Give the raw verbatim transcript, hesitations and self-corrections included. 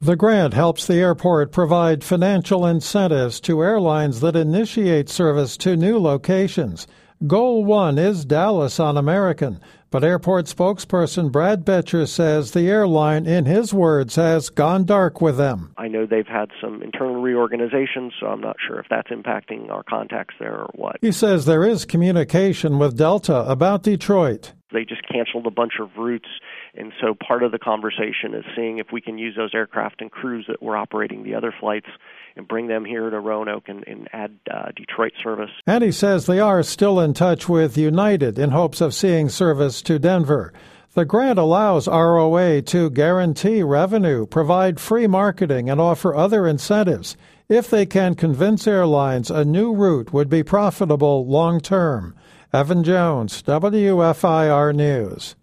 The grant helps the airport provide financial incentives to airlines that initiate service to new locations. Goal one is Dallas on American, but airport spokesperson Brad Betcher says the airline, in his words, has gone dark with them. I know they've had some internal reorganization, so I'm not sure if that's impacting our contacts there or what. He says there is communication with Delta about Detroit. They just canceled a bunch of routes, and so part of the conversation is seeing if we can use those aircraft and crews that were operating the other flights and bring them here to Roanoke and, and add uh, Detroit service. And he says they are still in touch with United in hopes of seeing service to Denver. The grant allows R O A to guarantee revenue, provide free marketing, and offer other incentives if they can convince airlines a new route would be profitable long term. Evan Jones, W F I R News.